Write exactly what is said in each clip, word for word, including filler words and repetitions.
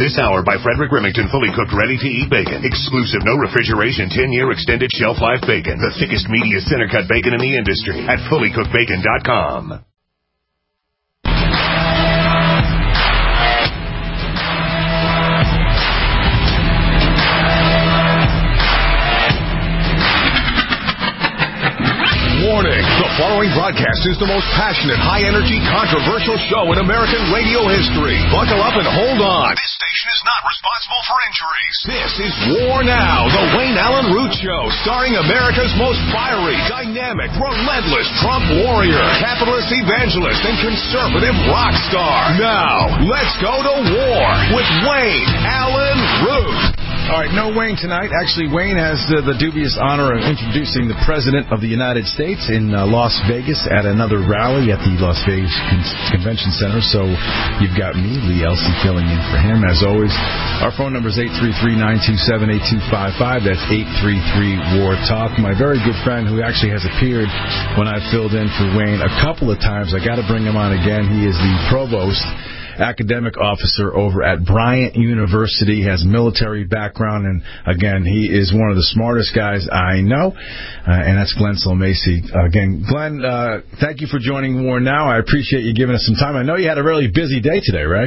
This hour by Frederick Remington, fully cooked, ready-to-eat bacon. Exclusive, no refrigeration, ten-year extended shelf life bacon. The thickest, meatiest, center-cut bacon in the industry at fully cooked bacon dot com. Warning, the following broadcast is the most passionate, high-energy, controversial show in American radio history. Buckle up and hold on. This station is not responsible for injuries. This is War Now, the Wayne Allen Root Show, starring America's most fiery, dynamic, relentless Trump warrior, capitalist evangelist, and conservative rock star. Now, let's go to war with Wayne Allen Root. All right, no Wayne tonight. Actually, Wayne has uh, the dubious honor of introducing the President of the United States in uh, Las Vegas at another rally at the Las Vegas Con- Convention Center. So you've got me, Lee Elsey, filling in for him. As always, our phone number is eight three three, nine two seven, eight two five five. That's eight three three, war talk. My very good friend who actually has appeared when I filled in for Wayne a couple of times. I got to bring him on again. He is the provost academic officer over at Bryant University, has military background, and again, he is one of the smartest guys I know, uh, and that's Glenn Sulmacy. Uh, again, Glenn, uh, thank you for joining War Now. I appreciate you giving us some time. I know you had a really busy day today, right?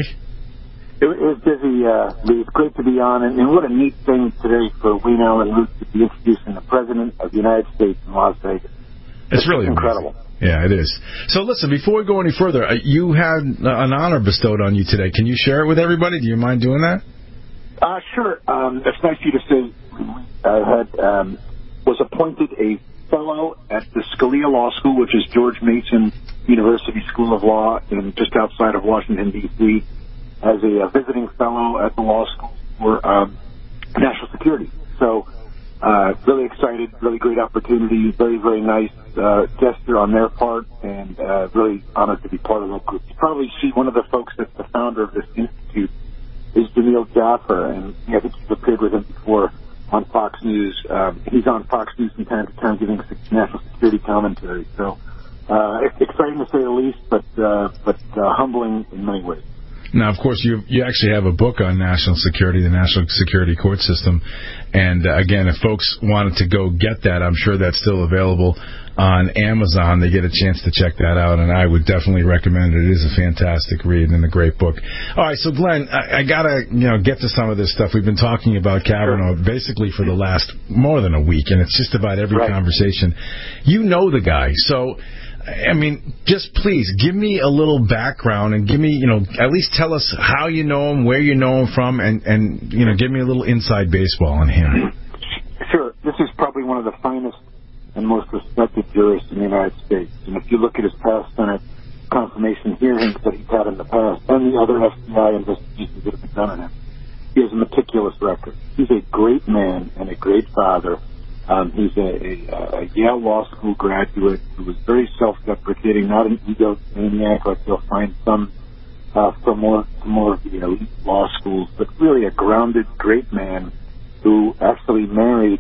It, it was busy, uh, Lee. It's great to be on, and, and what a neat thing today for Wayne Allen Root to be introducing the President of the United States in Las Vegas. It's, it's really incredible. Amazing. Yeah, it is. So listen, before we go any further, uh, you had uh, an honor bestowed on you today. Can you share it with everybody? Do you mind doing that? Uh, sure. Um, it's nice of you to say I had, um, was appointed a fellow at the Scalia Law School, which is George Mason University School of Law in just outside of Washington, D C, as a, a visiting fellow at the law school for um, national security. So uh, really excited, really great opportunity, very, very nice uh, gesture on their part, and uh, really honored to be part of that group. You probably see one of the folks that's the founder of this institute is Jamil Jaffer, and I think you've appeared with him before on Fox News. Um, he's on Fox News from time to time giving national security commentary. So uh, it's exciting to say the least, but uh, but uh, humbling in many ways. Now, of course, you you actually have a book on national security, the national security court system. And, uh, again, if folks wanted to go get that, I'm sure that's still available on Amazon. They get a chance to check that out, and I would definitely recommend it. It is a fantastic read and a great book. All right, so, Glenn, I, I got to you know get to some of this stuff. We've been talking about Kavanaugh basically for the last more than a week, and it's just about every right. conversation. You know the guy, so... I mean, just please give me a little background and give me, you know, at least tell us how you know him, where you know him from, and, and you know, give me a little inside baseball on him. Sure. This is probably one of the finest and most respected jurists in the United States. And if you look at his past Senate confirmation hearings that he's had in the past and the other F B I investigations that have been done on him, he has a meticulous record. He's a great man and a great father. Um, he's a, a, a Yale Law School graduate who was very self-deprecating, not an egomaniac like you'll find some uh, from more, from more of the elite law schools, but really a grounded, great man who actually married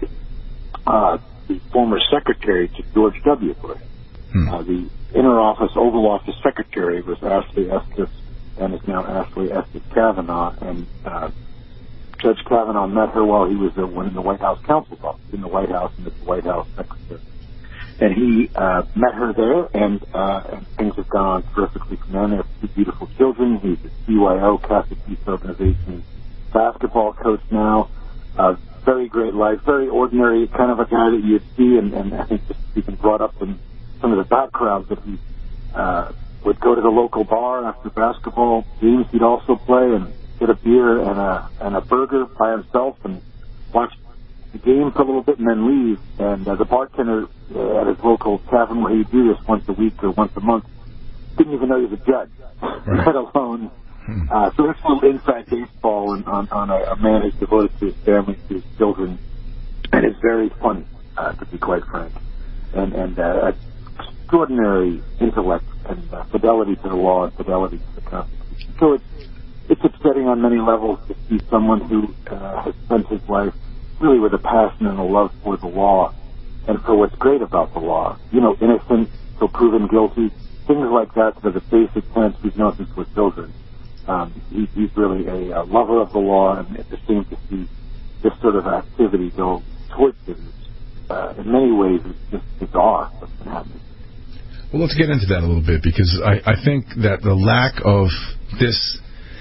uh, the former secretary to George W. Bush. Hmm. Uh, the inner office, Oval Office secretary was Ashley Estes, and is now Ashley Estes Kavanaugh, and uh, Judge Kavanaugh met her while he was uh, in the White House counsel's office, in the White House, and as the White House secretary. And he uh, met her there, and, uh, and things have gone on terrifically from there. They have two beautiful children. He's a C Y O, Catholic Youth Organization basketball coach now. Uh, very great life, very ordinary, kind of a guy that you'd see, and, and I think just even brought up in some of the backgrounds that he uh, would go to the local bar after basketball games. He'd also play and get a beer and a and a burger by himself and watch the game for a little bit and then leave. And uh, the bartender uh, at his local tavern where he'd do this once a week or once a month didn't even know he was a judge, right. let alone. Uh, so that's a little inside baseball on, on, on a, a man who's devoted to his family, to his children, and it's very funny, uh, to be quite frank. And, and uh, extraordinary intellect and uh, fidelity to the law and fidelity to the Constitution. So it's It's upsetting on many levels to see someone who uh, has spent his life really with a passion and a love for the law and for what's great about the law. You know, innocent till proven guilty, things like that that are the basic plans we've known since we're children. Um, he, he's really a, a lover of the law, and it's a shame to see this sort of activity go towards him. Uh, in many ways, it's just bizarre what's been happening. Well, let's get into that a little bit, because I, I think that the lack of this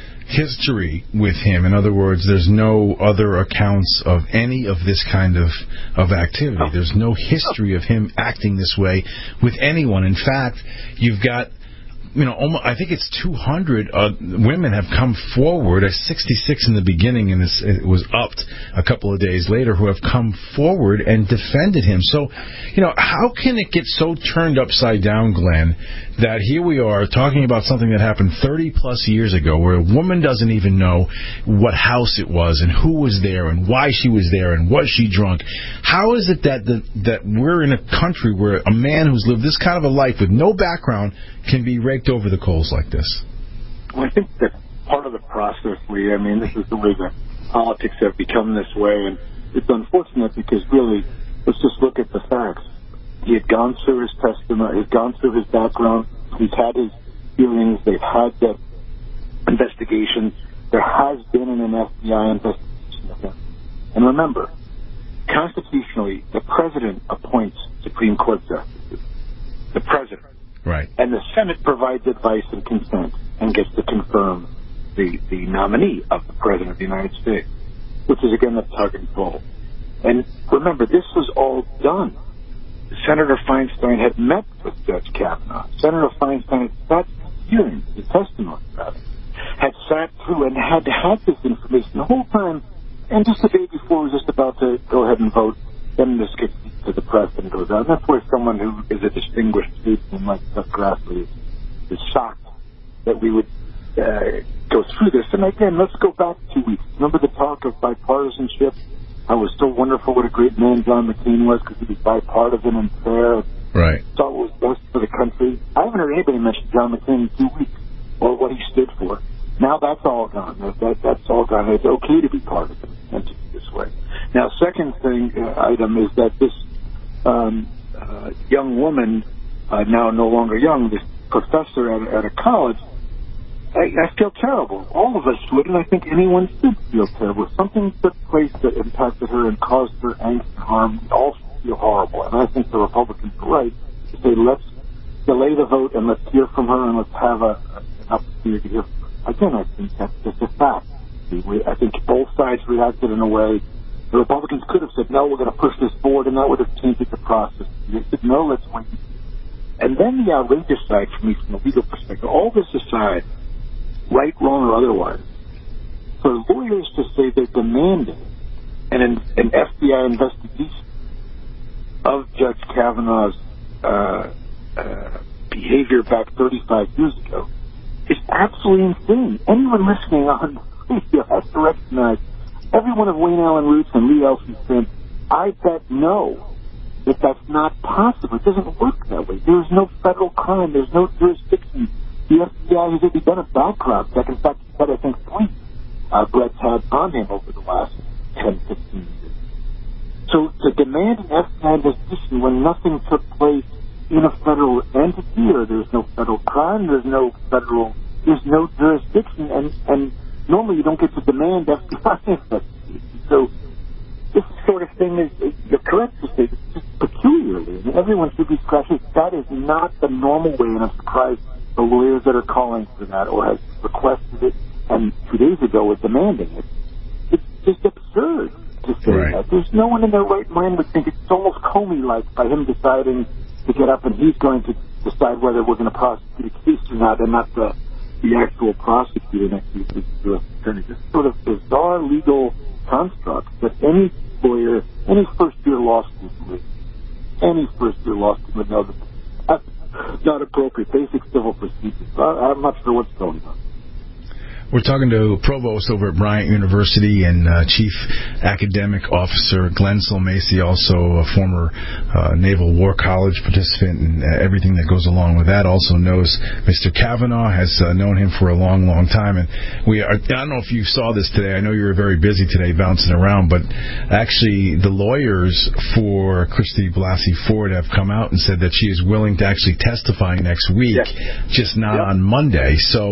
history with him, in other words, there's no other accounts of any of this kind of, of activity. There's no history of him acting this way with anyone. In fact, you've got, you know, almost, I think it's two hundred uh, women have come forward. Uh, sixty-six in the beginning, and this, it was upped a couple of days later, who have come forward and defended him. So, you know, how can it get so turned upside down, Glenn, that here we are talking about something that happened thirty plus years ago, where a woman doesn't even know what house it was and who was there and why she was there and was she drunk? How is it that the, that we're in a country where a man who's lived this kind of a life with no background can be raked over the coals like this? Well, I think that part of the process, Lee, I mean, this is the way that politics have become this way, and it's unfortunate because really, let's just look at the facts. He had gone through his testimony, he's gone through his background, he's had his hearings, they've had the investigation, there has been an F B I investigation of him. And remember, constitutionally, the president appoints Supreme Court justices. The president. Right. And the Senate provides advice and consent and gets to confirm the, the nominee of the President of the United States, which is, again, the tug and pull. And remember, this was all done. Senator Feinstein had met with Judge Kavanaugh. Senator Feinstein had sat hearing the testimony about it, had sat through and had had this information the whole time, and just the day before was just about to go ahead and vote. Then this gets to the press and goes out. And that's where someone who is a distinguished statesman like Chuck Grassley is, is shocked that we would uh, go through this. And again, let's go back two weeks. Remember the talk of bipartisanship? How it was so wonderful what a great man John McCain was because he was bipartisan and fair. Right. Thought what was best for the country. I haven't heard anybody mention John McCain in two weeks or what he stood for. Now that's all gone. That, that, that's all gone. It's okay to be partisan and to be this way. Now, second thing, uh, item is that this um, uh, young woman, uh, now no longer young, this professor at, at a college, I, I feel terrible. All of us would, and I think anyone should feel terrible. Something took place that impacted her and caused her angst and harm. We all feel horrible. And I think the Republicans are right to say, let's delay the vote and let's hear from her and let's have a, a, an opportunity to hear from her. Again, I think that's just a fact. We, I think both sides reacted in a way. The Republicans could have said, no, we're going to push this forward, and that would have changed the process. They said, no, let's wait. And then the outrageous side for me, from a legal perspective, all this aside, right, wrong, or otherwise, for lawyers to say they're demanding an, an F B I investigation of Judge Kavanaugh's uh, uh, behavior back thirty-five years ago is absolutely insane. Anyone listening on radio has to recognize every one of Wayne Allen Roots and Lee Elson's friends, I bet no, that that's not possible. It doesn't work that way. There is no federal crime. There's no jurisdiction. The F B I has already done a background check. In fact, he said, I think, three uh, Brett's had on him over the last ten, fifteen years. So to demand an F B I investigation when nothing took place in a federal entity, or there's no federal crime, there's no federal, there's no jurisdiction, and, and normally you don't get to demand F B I investigation. So this sort of thing is, you're correct to say, it's just peculiarly. I mean, everyone should be scratching. That is not the normal way, and I'm surprised the lawyers that are calling for that or have requested it and two days ago were demanding it. It's just absurd to say right. that. There's no one in their right mind would think it's almost Comey-like by him deciding to get up and he's going to decide whether we're going to prosecute a case or not, and not the, the actual prosecutor next week, the U S attorney. This sort of bizarre legal construct that any lawyer, any first-year law student, any first-year law student would know that that's not appropriate. Basic civil procedures. I'm not sure what's going on. We're talking to Provost over at Bryant University and uh, Chief Academic Officer Glenn Sulmacy, also a former uh, Naval War College participant, and uh, everything that goes along with that. Also knows Mister Kavanaugh, has uh, known him for a long, long time. And we are, I don't know if you saw this today. I know you were very busy today bouncing around, but actually the lawyers for Christy Blasey Ford have come out and said that she is willing to actually testify next week, yes. just not yep. on Monday. So correct.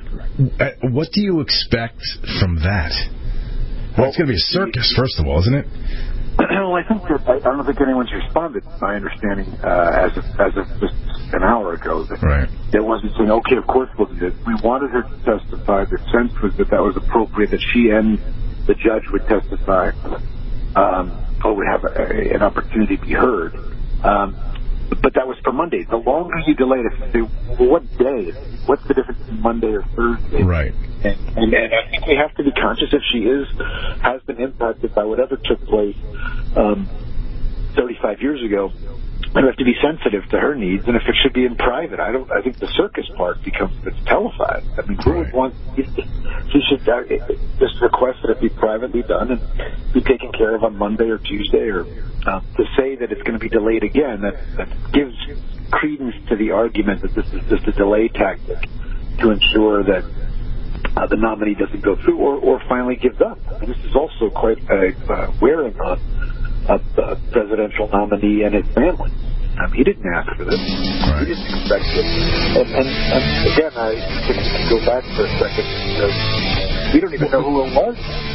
Uh, what do you expect from that? Well, it's going to be a circus, first of all, isn't it? Well, I think that I don't think anyone's responded. My understanding, uh, as of as of just an hour ago, that right. It wasn't saying, "Okay, of course we'll do it." We wanted her to testify. The sense was that that was appropriate, that she and the judge would testify, um, or would have a, an opportunity to be heard. Um, but that was for Monday. The longer you delay it, if you say, well, what day? What's the difference between Monday or Thursday? Right. And, and, and I think we have to be conscious if she is has been impacted by whatever took place um, thirty-five years ago. We have to be sensitive to her needs, and if it should be in private, I don't. I think the circus part becomes it's televised. I mean, who would want? She should uh, just request that it be privately done and be taken care of on Monday or Tuesday. Or uh, to say that it's going to be delayed again, that, that gives credence to the argument that this is just a delay tactic to ensure that uh, the nominee doesn't go through, or, or finally gives up. And this is also quite uh, uh, wearing on a, a presidential nominee and his family. Um, he didn't ask for this. Right. He didn't expect it. And, and, and again, I think we can go back for a second because we don't even know who it was.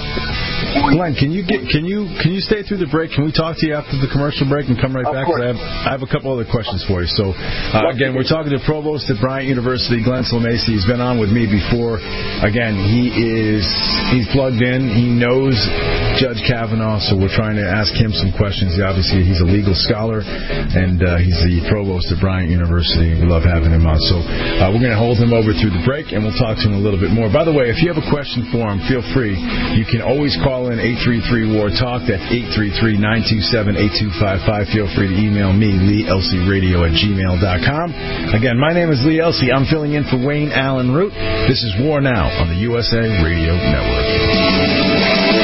Glenn, can you get can you can you stay through the break? Can we talk to you after the commercial break and come right back? I have, I have a couple other questions for you. So, uh, again, we're talking to Provost at Bryant University, Glenn Slamacy. He's been on with me before. Again, he is he's plugged in. He knows Judge Kavanaugh, so we're trying to ask him some questions. Obviously, he's a legal scholar, and uh, he's the Provost at Bryant University. We love having him on. So, uh, we're going to hold him over through the break, and we'll talk to him a little bit more. By the way, if you have a question for him, feel free. You can always call in eight three three war talk. That's eight three three, nine two seven, eight two five five. Feel free to email me, lee elsey radio at gmail dot com. Again, my name is Lee Elsey. I'm filling in for Wayne Allen Root. This is War Now on the U S A Radio Network.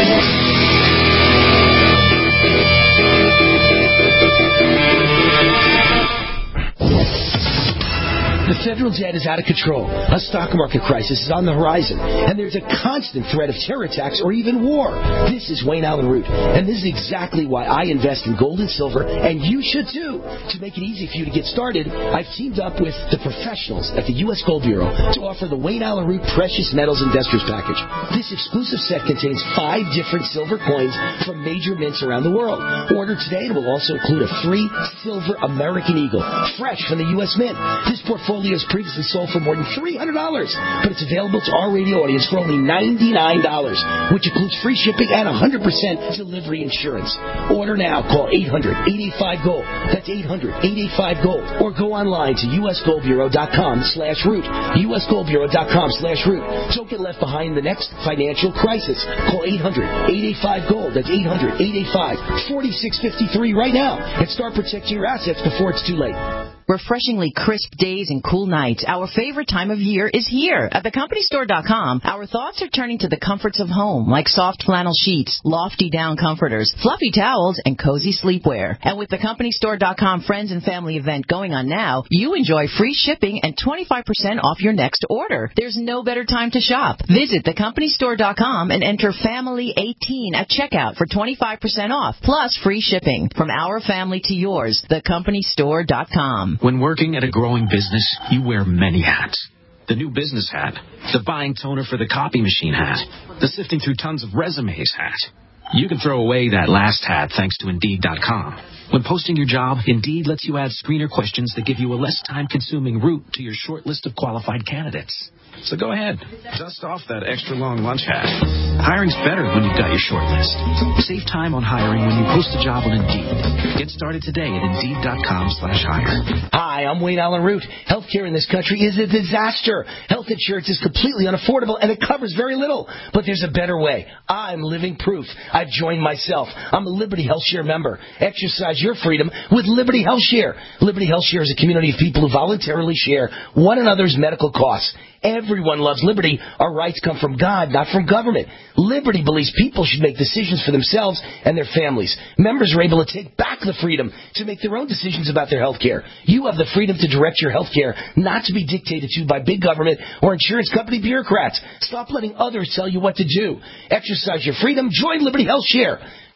The federal debt is out of control. A stock market crisis is on the horizon, and there's a constant threat of terror attacks or even war. This is Wayne Allen Root, and this is exactly why I invest in gold and silver, and you should too. To make it easy for you to get started, I've teamed up with the professionals at the U S Gold Bureau to offer the Wayne Allen Root Precious Metals Investors Package. This exclusive set contains five different silver coins from major mints around the world. Order today, and it will also include a free silver American Eagle, fresh from the U S Mint. This portfolio has previously sold for more than three hundred dollars, but it's available to our radio audience for only ninety-nine dollars, which includes free shipping and one hundred percent delivery insurance. Order now. Call eight hundred, eight eight five, GOLD. That's eight hundred, eight eight five, GOLD. Or go online to usgoldbureau.com slash root. usgoldbureau.com slash root. Don't get left behind in the next financial crisis. Call eight hundred, eight eight five, GOLD. That's eight hundred, eight eight five, four six five three right now and start protecting your assets before it's too late. Refreshingly crisp days and cool nights. Our favorite time of year is here. At the company store dot com, our thoughts are turning to the comforts of home, like soft flannel sheets, lofty down comforters, fluffy towels, and cozy sleepwear. And with the company store dot com Friends and Family event going on now, you enjoy free shipping and twenty-five percent off your next order. There's no better time to shop. Visit the company store dot com and enter family eighteen at checkout for twenty-five percent off, plus free shipping. From our family to yours, the company store dot com. When working at a growing business, you wear many hats. The new business hat, the buying toner for the copy machine hat, the sifting through tons of resumes hat. You can throw away that last hat thanks to Indeed dot com. When posting your job, Indeed lets you add screener questions that give you a less time-consuming route to your short list of qualified candidates. So go ahead, dust off that extra long lunch hat. Hiring's better when you've got your short list. Save time on hiring when you post a job on Indeed. Get started today at Indeed.com slash hire. Hi, I'm Wayne Allen Root. Healthcare in this country is a disaster. Health insurance is completely unaffordable, and it covers very little. But there's a better way. I'm living proof. I've joined myself. I'm a Liberty Health Share member. Exercise your freedom with Liberty Health Share. Liberty Health Share is a community of people who voluntarily share one another's medical costs. Everyone loves liberty. Our rights come from God, not from government. Liberty believes people should make decisions for themselves and their families. Members are able to take back the freedom to make their own decisions about their health care. You have the freedom to direct your health care, not to be dictated to by big government or insurance company bureaucrats. Stop letting others tell you what to do. Exercise your freedom. Join Liberty Health Share.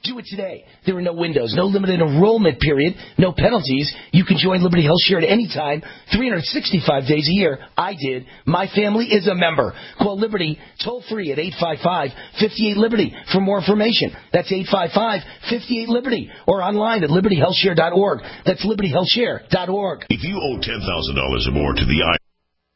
Do it today. There are no windows, no limited enrollment period, no penalties. You can join Liberty Health Share at any time, three hundred sixty-five days a year. I did. My family is a member. Call Liberty toll free at eight five five, five eight, Liberty for more information. That's eight five five, five eight, Liberty or online at liberty health share dot org. That's liberty health share dot org. If you owe ten thousand dollars or more to the I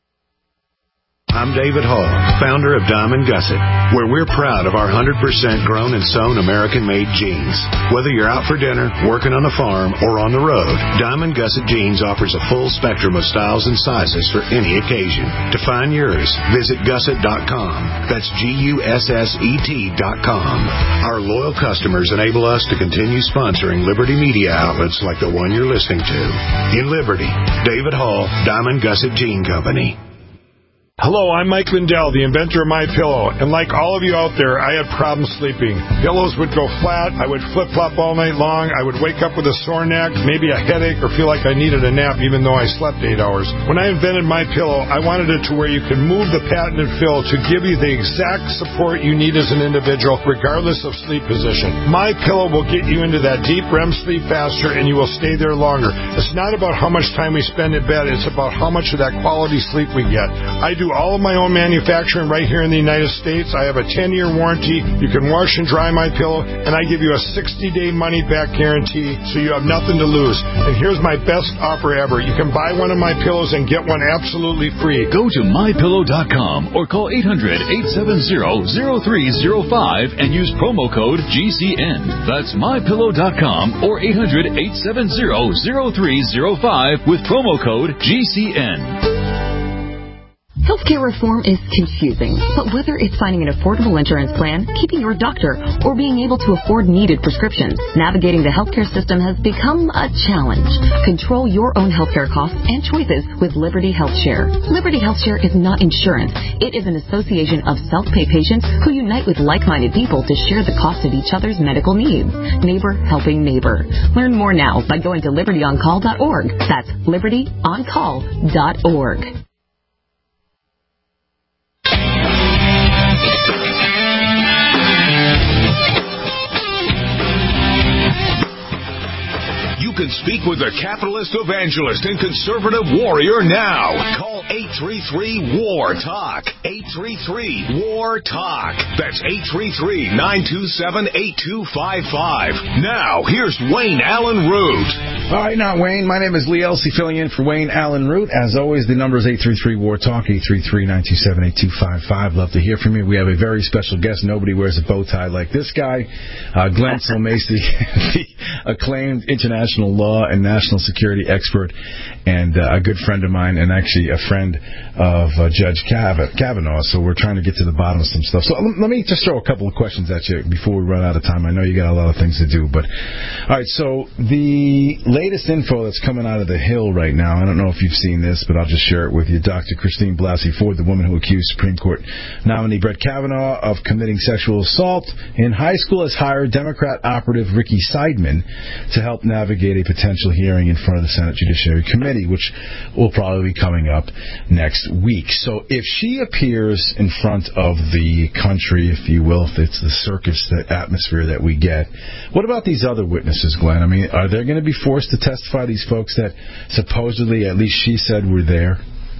I'm David Hall, founder of Diamond Gusset, where we're proud of our one hundred percent grown and sewn American-made jeans. Whether you're out for dinner, working on a farm, or on the road, Diamond Gusset Jeans offers a full spectrum of styles and sizes for any occasion. To find yours, visit gusset dot com. That's G U S S E T dot com. Our loyal customers enable us to continue sponsoring Liberty media outlets like the one you're listening to. In Liberty, David Hall, Diamond Gusset Jean Company. Hello, I'm Mike Lindell, the inventor of MyPillow, and like all of you out there, I had problems sleeping. Pillows would go flat, I would flip-flop all night long, I would wake up with a sore neck, maybe a headache, or feel like I needed a nap even though I slept eight hours. When I invented MyPillow, I wanted it to where you could move the patented fill to give you the exact support you need as an individual, regardless of sleep position. MyPillow will get you into that deep R E M sleep faster, and you will stay there longer. It's not about how much time we spend in bed, it's about how much of that quality sleep we get. I do all of my own manufacturing right here in the United States. I have a ten-year warranty. You can wash and dry my pillow, and I give you a sixty-day money-back guarantee, so you have nothing to lose. And here's my best offer ever. You can buy one of my pillows and get one absolutely free. Go to my pillow dot com or call eight hundred, eight seven zero, zero three zero five and use promo code G C N. That's my pillow dot com or eight hundred, eight seven zero, zero three zero five with promo code G C N. Healthcare reform is confusing, but whether it's finding an affordable insurance plan, keeping your doctor, or being able to afford needed prescriptions, navigating the healthcare system has become a challenge. Control your own healthcare costs and choices with Liberty Health Share. Liberty Health Share is not insurance. It is an association of self-pay patients who unite with like-minded people to share the cost of each other's medical needs. Neighbor helping neighbor. Learn more now by going to liberty on call dot org. That's liberty on call dot org. You can speak with the capitalist evangelist and conservative warrior now. Call eight three three, W A R, TALK. eight three three, W A R, TALK. That's eight three three, nine two seven, eight two five five. Now, here's Wayne Allen Root. All right, now, Wayne, my name is Lee Elsey, filling in for Wayne Allen Root. As always, the number is eight three three, W A R, TALK, eight three three, nine two seven, eight two five five. Love to hear from you. We have a very special guest. Nobody wears a bow tie like this guy. Uh, Glenn Sulmasy, the acclaimed international law and national security expert, and uh, a good friend of mine, and actually a friend of uh, Judge Kavanaugh. So we're trying to get to the bottom of some stuff. So let me just throw a couple of questions at you before we run out of time. I know you got a lot of things to do, but all right. So the latest info that's coming out of the Hill right now, I don't know if you've seen this, but I'll just share it with you. Doctor Christine Blasey Ford, the woman who accused Supreme Court nominee Brett Kavanaugh of committing sexual assault in high school, has hired Democrat operative Ricky Seidman to help navigate a potential hearing in front of the Senate Judiciary Committee, which will probably be coming up next week. So if she appears in front of the country, if you will, if it's the circus, the atmosphere that we get, what about these other witnesses, Glenn? I mean, are they going to be forced to testify, these folks that supposedly, at least she said, were there?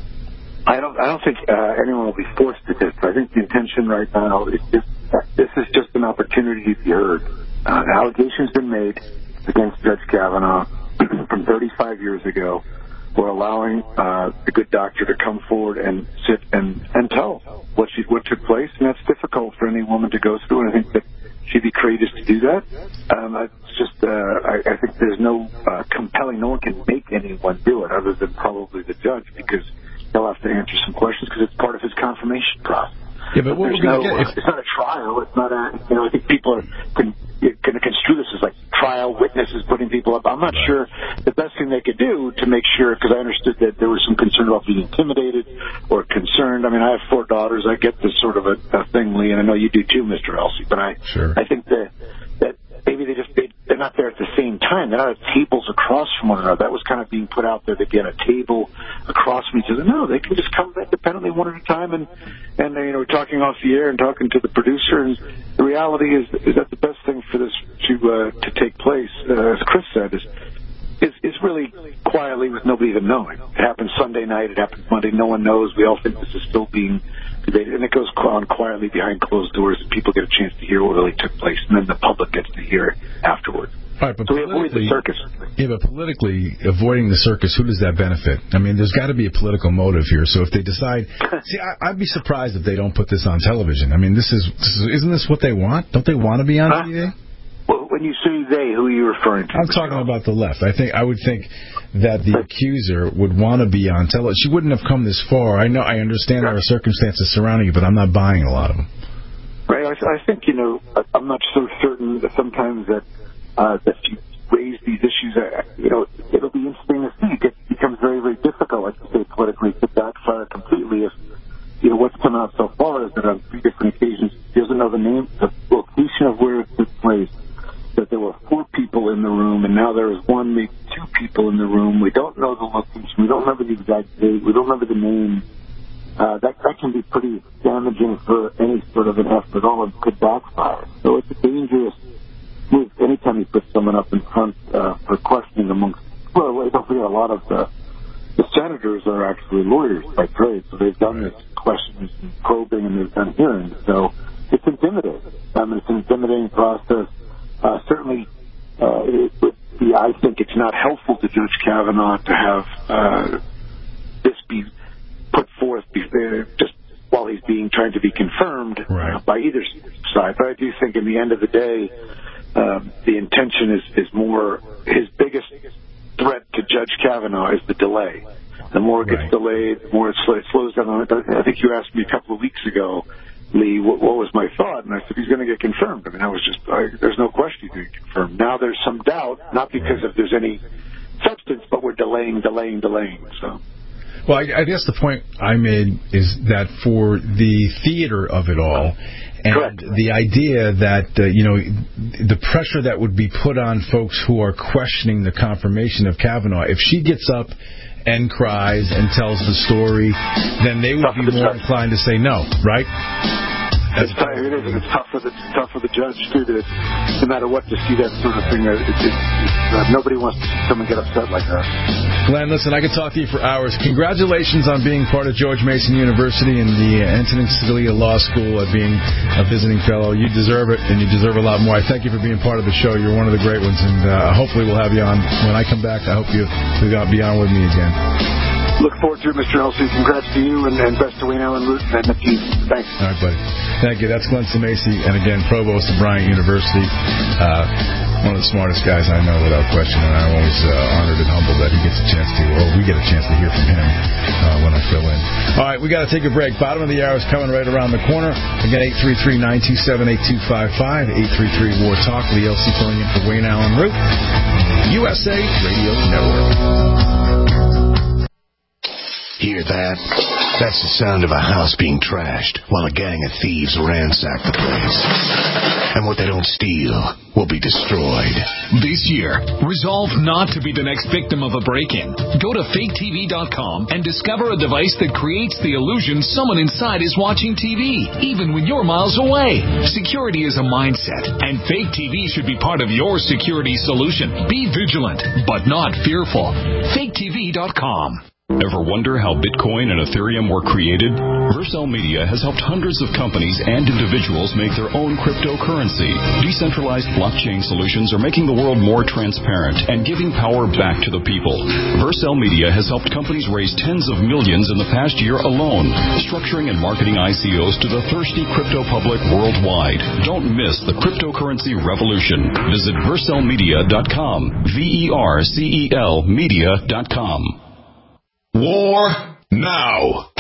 I don't. I don't think uh, anyone will be forced to testify. I think the intention right now is just, this is just an opportunity to be heard. Uh, an allegation's been made against Judge Kavanaugh from thirty-five years ago. We're allowing uh, the good doctor to come forward and sit and, and tell what she what took place, and that's difficult for any woman to go through. And I think that she'd be courageous to do that. Um, it's just uh, I, I think there's no uh, compelling. No one can make anyone do it other than probably the judge, because he'll have to answer some questions because it's part of his confirmation process. Yeah, but what we're going to no, get... If... It's not a trial. It's not a... You know, I think people are going to construe this as like trial witnesses putting people up. I'm not sure the best thing they could do to make sure, because I understood that there was some concern about being intimidated or concerned. I mean, I have four daughters. I get this sort of a, a thing, Lee, and I know you do too, Mister Elsey. But I, sure. I think that that maybe they just they, they're not there at the same time. They're not at tables across from one another. That was kind of being put out there. They'd be at a table across from each other. No, they can just come independently one at a time, and and you know, we're talking off the air and talking to the producer. And the reality is is that the best thing for this to uh, to take place, uh, as Chris said, is, is is really quietly with nobody even knowing. It happened Sunday night. It happened Monday. No one knows. We all think this is still being debated, and it goes on quietly behind closed doors, and people get a chance to hear what really took place, and then the public gets to hear it afterwards. All right, but so we avoid the circus. Yeah, but politically, avoiding the circus, who does that benefit? I mean, there's got to be a political motive here. So if they decide... see, I, I'd be surprised if they don't put this on television. I mean, this is, this is isn't this what they want? Don't they want to be on uh, T V? Well, when you say they, who are you referring to? I'm talking about the left. I think I would think that the accuser would want to be on television. She wouldn't have come this far. I know, I understand there are circumstances surrounding it, but I'm not buying a lot of them. Right. I, I think, you know, I'm not so certain that sometimes that uh, that you raise these issues, uh, you know, it'll be interesting to see. It becomes very, very difficult, like you say, politically, to backfire completely if, you know, what's come out so far is that on three different occasions, he doesn't know the name, the location of where it took place, that there were four people in the room, and now there is one, maybe two people in the room. We don't know the location. We don't remember the exact date. We don't remember the name. Uh, that, that can be pretty damaging for any sort of an effort at all and could backfire. So it's a dangerous move anytime you put someone up in front uh, for questioning amongst, well, don't forget, a lot of the, the senators are actually lawyers by trade, so they've done this questions and probing and they've done hearings. So it's intimidating. I mean, it's an intimidating process. Uh, certainly, uh, it would be, I think it's not helpful to Judge Kavanaugh to have uh, this be put forth before, just while he's being tried to be confirmed right. uh, by either side. But I do think in the end of the day, um, the intention is, is more, his biggest threat to Judge Kavanaugh is the delay. The more it gets right. delayed, the more it slows down. I think you asked me a couple of weeks ago, Lee, what, what was my thought? And I said, he's going to get confirmed. I mean, I was just, I, there's no question he's going to get confirmed. Now there's some doubt, not because of there's any substance, but we're delaying, delaying, delaying. So. Well, I, I guess the point I made is that for the theater of it all, and Correct. the idea that, uh, you know, the pressure that would be put on folks who are questioning the confirmation of Kavanaugh, if she gets up and cries and tells the story, then they would be more inclined to say no, right? It's, tough, it is, and it's tough for the it's tough for the judge too. That no matter what, to see that sort of thing, it, it, it, uh, nobody wants to see someone get upset like that. Glenn, listen, I could talk to you for hours. Congratulations on being part of George Mason University and the uh, Antonin Scalia Law School, uh, being a visiting fellow. You deserve it, and you deserve a lot more. I thank you for being part of the show. You're one of the great ones, and uh, hopefully we'll have you on when I come back. I hope you will be on with me again. Look forward to it, Mister Elsey. Congrats to you, and, and best to Wayne Allen Root and the team. Thanks. All right, buddy. Thank you. That's Glenn Samacy, and again, Provost of Bryant University. Uh, one of the smartest guys I know, without question, and I'm always uh, honored and humbled that he gets a chance to, or we get a chance to hear from him uh, when I fill in. All right, we got to take a break. Bottom of the hour is coming right around the corner. Again, eight three three, nine two seven, eight two five five, eight three three, W A R Talk. Lee Elsey filling in for Wayne Allen Root, U S A Radio Network. Hear that? That's the sound of a house being trashed while a gang of thieves ransack the place. And what they don't steal will be destroyed. This year, resolve not to be the next victim of a break-in. Go to fake T V dot com and discover a device that creates the illusion someone inside is watching T V, even when you're miles away. Security is a mindset, and Fake T V should be part of your security solution. Be vigilant, but not fearful. fake T V dot com. Ever wonder how Bitcoin and Ethereum were created? Vercel Media has helped hundreds of companies and individuals make their own cryptocurrency. Decentralized blockchain solutions are making the world more transparent and giving power back to the people. Vercel Media has helped companies raise tens of millions in the past year alone, structuring and marketing I C Os to the thirsty crypto public worldwide. Don't miss the cryptocurrency revolution. Visit vercel media dot com. V E R C E L media dot com. War now.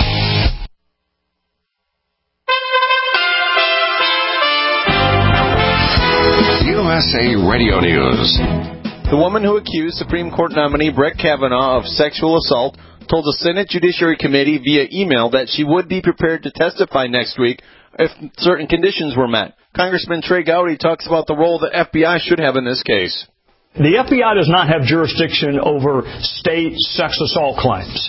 U S A Radio News. The woman who accused Supreme Court nominee Brett Kavanaugh of sexual assault told the Senate Judiciary Committee via email that she would be prepared to testify next week if certain conditions were met. Congressman Trey Gowdy talks about the role the F B I should have in this case. The F B I does not have jurisdiction over state sex assault claims.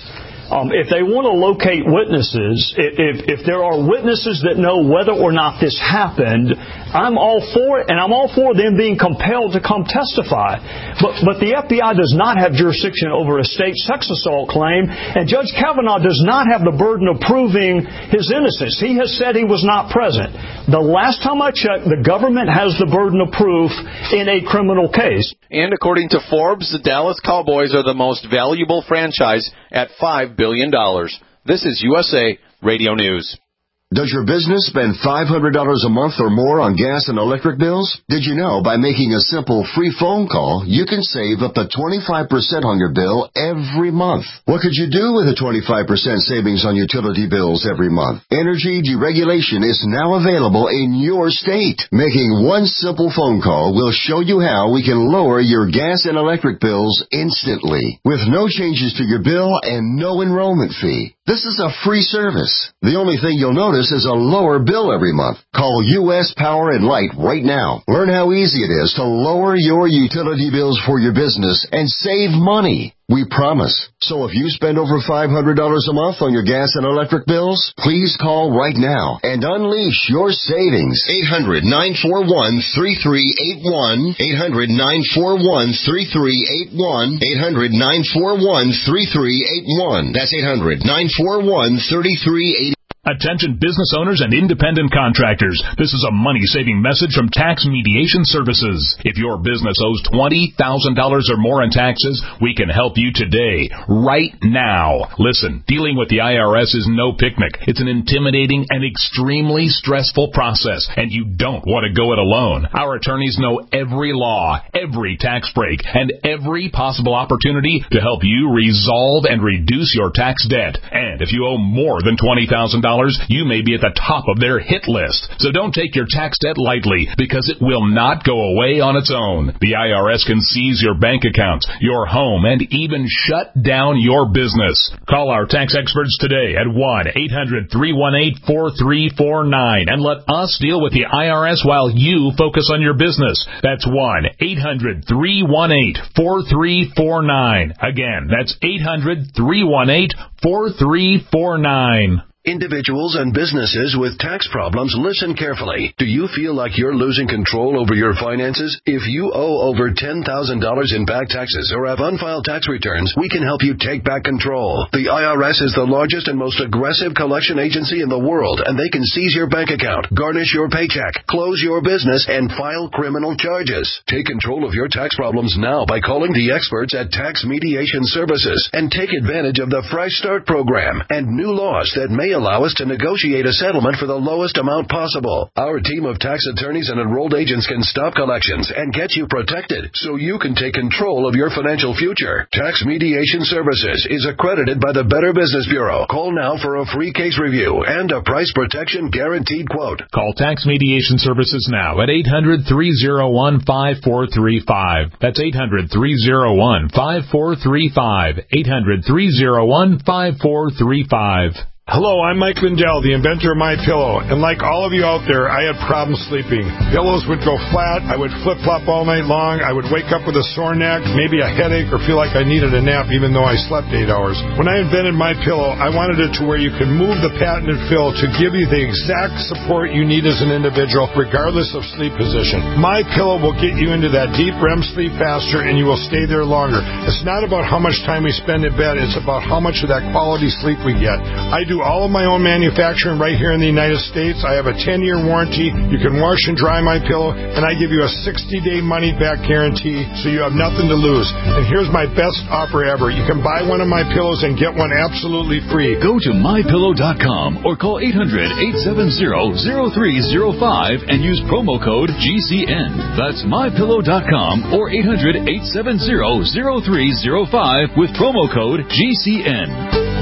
Um, if they want to locate witnesses, if, if there are witnesses that know whether or not this happened, I'm all for it, and I'm all for them being compelled to come testify. But, but the F B I does not have jurisdiction over a state sex assault claim, and Judge Kavanaugh does not have the burden of proving his innocence. He has said he was not present. The last time I checked, the government has the burden of proof in a criminal case. And according to Forbes, the Dallas Cowboys are the most valuable franchise at five billion dollars. This is U S A Radio News. Does your business spend five hundred dollars a month or more on gas and electric bills? Did you know by making a simple free phone call, you can save up to twenty-five percent on your bill every month? What could you do with a twenty-five percent savings on utility bills every month? Energy deregulation is now available in your state. Making one simple phone call will show you how we can lower your gas and electric bills instantly, with no changes to your bill and no enrollment fee. This is a free service. The only thing you'll notice is a lower bill every month. Call U S Power and Light right now. Learn how easy it is to lower your utility bills for your business and save money. We promise. So if you spend over five hundred dollars a month on your gas and electric bills, please call right now and unleash your savings. eight hundred, nine four one, three three eight one. eight hundred, nine four one, three three eight one. eight hundred, nine four one, three three eight one. That's eight hundred, nine four one, three three eight one. Attention business owners and independent contractors. This is a money-saving message from Tax Mediation Services. If your business owes twenty thousand dollars or more in taxes, we can help you today, right now. Listen, dealing with the I R S is no picnic. It's an intimidating and extremely stressful process, and you don't want to go it alone. Our attorneys know every law, every tax break, and every possible opportunity to help you resolve and reduce your tax debt. And if you owe more than twenty thousand dollars, you may be at the top of their hit list. So don't take your tax debt lightly, because it will not go away on its own. The I R S can seize your bank accounts, your home, and even shut down your business. Call our tax experts today at one eight hundred, three one eight, four three four nine and let us deal with the I R S while you focus on your business. That's one eight hundred, three one eight, four three four nine. Again, that's eight hundred, three one eight, four three four nine. Individuals and businesses with tax problems, listen carefully. Do you feel like you're losing control over your finances? If you owe over ten thousand dollars in back taxes or have unfiled tax returns, we can help you take back control. The I R S is the largest and most aggressive collection agency in the world, and they can seize your bank account, garnish your paycheck, close your business, and file criminal charges. Take control of your tax problems now by calling the experts at Tax Mediation Services and take advantage of the Fresh Start program and new laws that may allow us to negotiate a settlement for the lowest amount possible. Our team of tax attorneys and enrolled agents can stop collections and get you protected so you can take control of your financial future. Tax Mediation Services is accredited by the Better Business Bureau. Call now for a free case review and a price protection guaranteed quote. Call Tax Mediation Services now at eight hundred, three oh one, five four three five. That's eight hundred, three oh one, five four three five. eight hundred, three oh one, five four three five. Hello, I'm Mike Lindell, the inventor of MyPillow, and like all of you out there, I had problems sleeping. Pillows would go flat, I would flip-flop all night long, I would wake up with a sore neck, maybe a headache, or feel like I needed a nap even though I slept eight hours. When I invented MyPillow, I wanted it to where you could move the patented fill to give you the exact support you need as an individual, regardless of sleep position. MyPillow will get you into that deep R E M sleep faster, and you will stay there longer. It's not about how much time we spend in bed, it's about how much of that quality sleep we get. I do all of my own manufacturing right here in the United States. I have a ten-year warranty. You can wash and dry my pillow, and I give you a sixty-day money-back guarantee, so you have nothing to lose. And here's my best offer ever. You can buy one of my pillows and get one absolutely free. Go to my pillow dot com or call eight hundred, eight seven zero, zero three zero five and use promo code G C N. That's my pillow dot com or eight hundred, eight seven zero, zero three zero five with promo code G C N.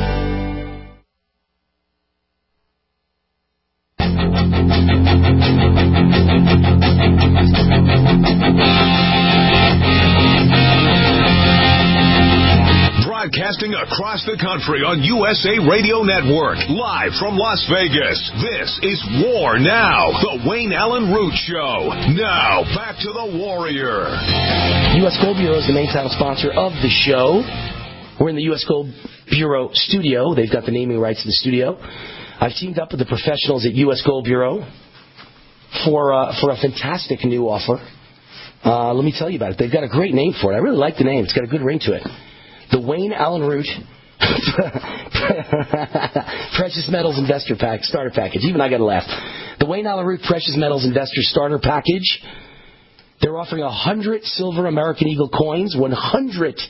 Broadcasting across the country on U S A Radio Network, live from Las Vegas. This is War Now, the Wayne Allen Root Show. Now, back to the Warrior. U S Gold Bureau is the main title sponsor of the show. We're in the U S Gold Bureau studio. They've got the naming rights to the studio. I've teamed up with the professionals at U S Gold Bureau for uh, for a fantastic new offer. Uh, let me tell you about it. They've got a great name for it. I really like the name. It's got a good ring to it. The Wayne Allen Root Precious Metals Investor Pack Starter Package. Even I got to laugh. The Wayne Allen Root Precious Metals Investor Starter Package. They're offering one hundred silver American Eagle coins, one hundred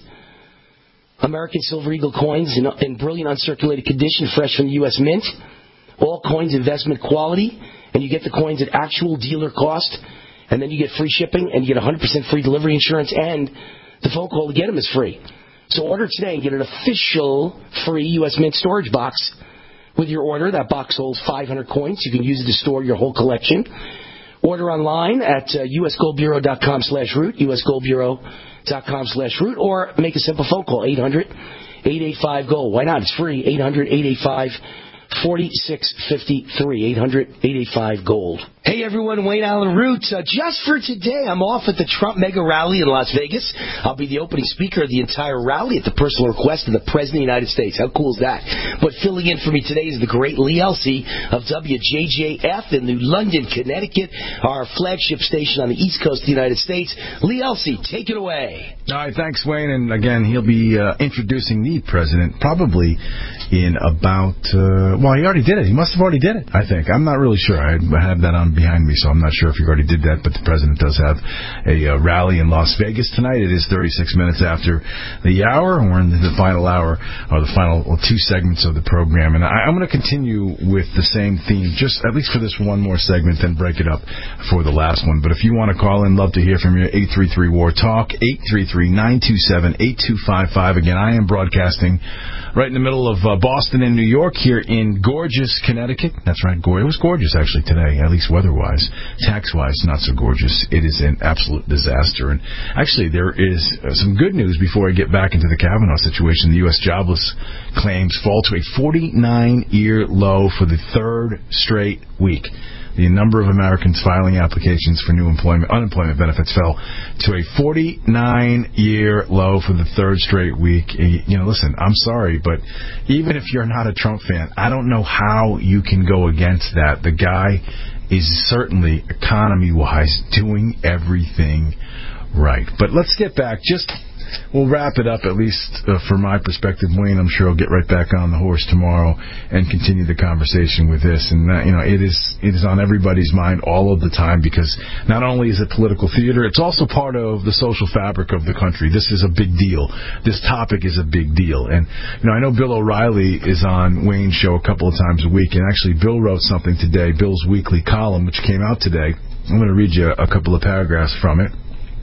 American Silver Eagle coins in, in brilliant uncirculated condition, fresh from the U S Mint. All coins investment quality, and you get the coins at actual dealer cost, and then you get free shipping, and you get one hundred percent free delivery insurance, and the phone call to get them is free. So order today and get an official free U S Mint storage box with your order. That box holds five hundred coins. You can use it to store your whole collection. Order online at uh, usgoldbureau.com slash root, usgoldbureau.com slash root, or make a simple phone call, eight hundred, eight eight five, G O L D. Why not? It's free, eight hundred, eight eight five, four six five three, eight hundred, eight eight five, GOLD. Hey everyone, Wayne Allen Root. Uh, just for today, I'm off at the Trump Mega Rally in Las Vegas. I'll be the opening speaker of the entire rally at the personal request of the President of the United States. How cool is that? But filling in for me today is the great Lee Elsey of W J J F in New London, Connecticut, our flagship station on the East Coast of the United States.Lee Elsey, take it away. All right, thanks, Wayne. And again, he'll be uh, introducing the president probably in about, uh, well, he already did it. He must have already did it, I think. I'm not really sure. I have that on behind me, so I'm not sure if he already did that, but the president does have a uh, rally in Las Vegas tonight. It is thirty-six minutes after the hour. We're in the final hour, or the final well, two segments of the program, and I, I'm going to continue with the same theme, just at least for this one more segment, then break it up for the last one. But if you want to call in, love to hear from you. eight three three, W A R, TALK, eight three three, nine two seven, eight two five five. Again, I am broadcasting right in the middle of uh, Boston and New York, here in gorgeous Connecticut. That's right, it was gorgeous actually today, at least weather-wise. Tax-wise, not so gorgeous. It is an absolute disaster. And actually, there is uh, some good news before I get back into the Kavanaugh situation. The U S jobless claims fall to a forty-nine year low for the third straight week. The number of Americans filing applications for new employment, unemployment benefits fell to a forty-nine year low for the third straight week. You know, listen, I'm sorry, but even if you're not a Trump fan, I don't know how you can go against that. The guy is certainly, economy-wise, doing everything right. But let's get back. Just we'll wrap it up, at least uh, from my perspective. Wayne, I'm sure, will get right back on the horse tomorrow and continue the conversation with this. And, uh, you know, it is it is on everybody's mind all of the time, because not only is it political theater, it's also part of the social fabric of the country. This is a big deal. This topic is a big deal. And, you know, I know Bill O'Reilly is on Wayne's show a couple of times a week, and actually Bill wrote something today, Bill's weekly column, which came out today. I'm going to read you a couple of paragraphs from it.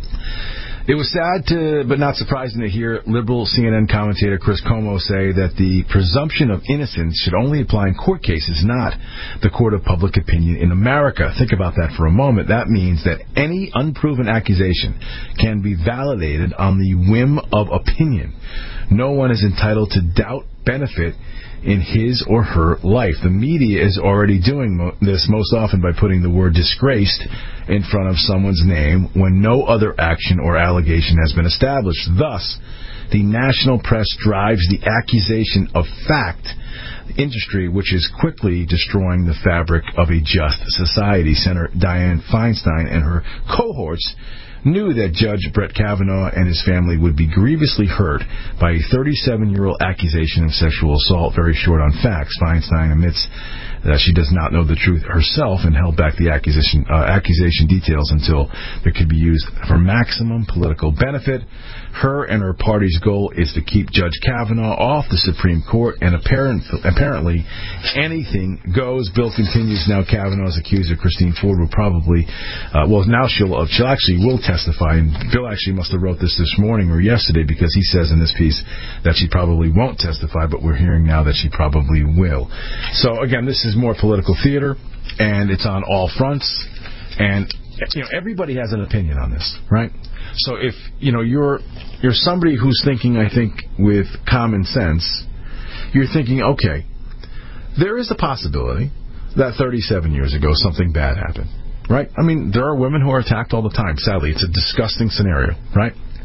It was sad to, but not surprising to hear liberal C N N commentator Chris Cuomo say that the presumption of innocence should only apply in court cases, not the court of public opinion in America. Think about that for a moment. That means that any unproven accusation can be validated on the whim of opinion. No one is entitled to doubt benefit in his or her life. The media is already doing mo- this most often by putting the word disgraced in front of someone's name when no other action or allegation has been established. Thus, the national press drives the accusation of fact industry, which is quickly destroying the fabric of a just society. Senator Dianne Feinstein and her cohorts knew that Judge Brett Kavanaugh and his family would be grievously hurt by a thirty-seven-year-old accusation of sexual assault. Very short on facts, Feinstein admits that she does not know the truth herself and held back the accusation uh, accusation details until they could be used for maximum political benefit. Her and her party's goal is to keep Judge Kavanaugh off the Supreme Court, and apparent, apparently anything goes. Bill continues. Now Kavanaugh's accuser, Christine Ford, will probably, uh, well, now she'll, uh, she'll actually will testify, and Bill actually must have wrote this this morning or yesterday, because he says in this piece that she probably won't testify, but we're hearing now that she probably will. So again, this is more political theater, and it's on all fronts, and you know, everybody has an opinion on this, right? So if, you know, you're you're somebody who's thinking, I think, with common sense, you're thinking, okay, there is a possibility that thirty-seven years ago something bad happened, right? I mean, there are women who are attacked all the time, sadly. It's a disgusting scenario, right?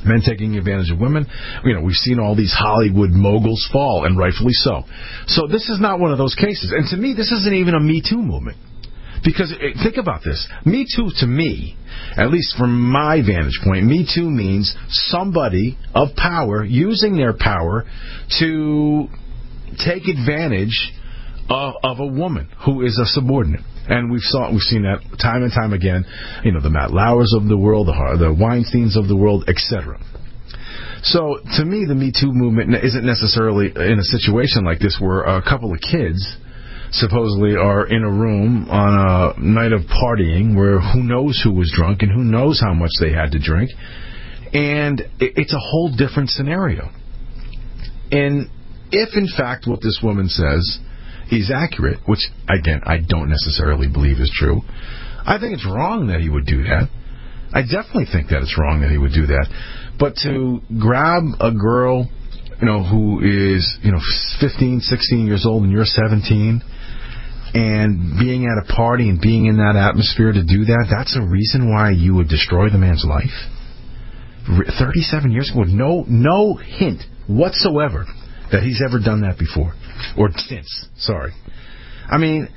Men taking advantage of women. You know, we've seen all these Hollywood moguls fall, and rightfully so. So this is not one of those cases. And to me, this isn't even a Me Too movement. Because, think about this. Me Too, to me, at least from my vantage point, Me Too means somebody of power using their power to take advantage of, of a woman who is a subordinate. And we've saw we've seen that time and time again. You know, the Matt Lauers of the world, the, the Weinsteins of the world, et cetera. So, to me, the Me Too movement isn't necessarily in a situation like this where a couple of kids supposedly are in a room on a night of partying where who knows who was drunk and who knows how much they had to drink. And it's a whole different scenario. And if, in fact, what this woman says is accurate, which, again, I don't necessarily believe is true, I think it's wrong that he would do that. I definitely think that it's wrong that he would do that. But to grab a girl, you know, who is, you know, fifteen, sixteen years old and you're seventeen, and being at a party and being in that atmosphere to do that, that's a reason why you would destroy the man's life? thirty-seven years ago, no, no hint whatsoever that he's ever done that before. Or since, sorry. I mean,